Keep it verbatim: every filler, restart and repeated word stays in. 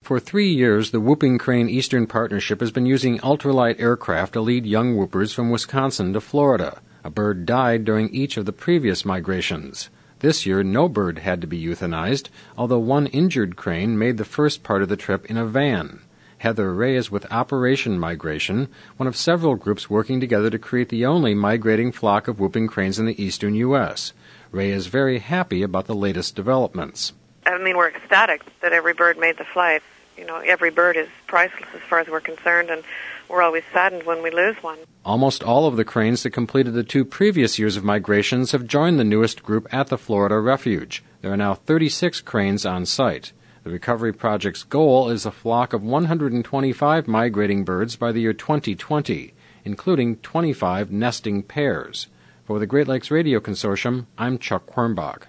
For three years, the Whooping Crane Eastern Partnership has been using ultralight aircraft to lead young whoopers from Wisconsin to Florida. A bird died during each of the previous migrations. This year, no bird had to be euthanized, although one injured crane made the first part of the trip in a van. Heather Ray is with Operation Migration, one of several groups working together to create the only migrating flock of whooping cranes in the eastern U S Ray is very happy about the latest developments. I mean, we're ecstatic that every bird made the flight. You know, every bird is priceless as far as we're concerned, and we're always saddened when we lose one. Almost all of the cranes that completed the two previous years of migrations have joined the newest group at the Florida Refuge. There are now thirty-six cranes on site. The recovery project's goal is a flock of one hundred twenty-five migrating birds by the year twenty twenty, including twenty-five nesting pairs. For the Great Lakes Radio Consortium, I'm Chuck Quirmbach.